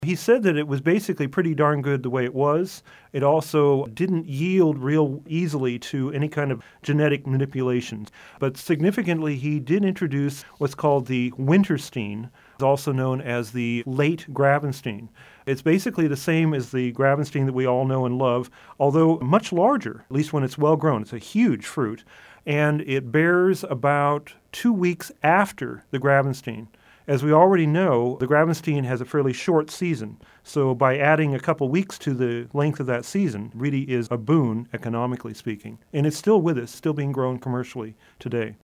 He said that it was basically pretty darn good the way it was. It also didn't yield real easily to any kind of genetic manipulations. But significantly, he did introduce what's called the Winterstein, also known as the late Gravenstein. It's basically the same as the Gravenstein that we all know and love, although much larger, at least when it's well grown. It's a huge fruit, and it bears about 2 weeks after the Gravenstein. As we already know, the Gravenstein has a fairly short season, so by adding a couple weeks to the length of that season really is a boon, economically speaking. And it's still with us, still being grown commercially today.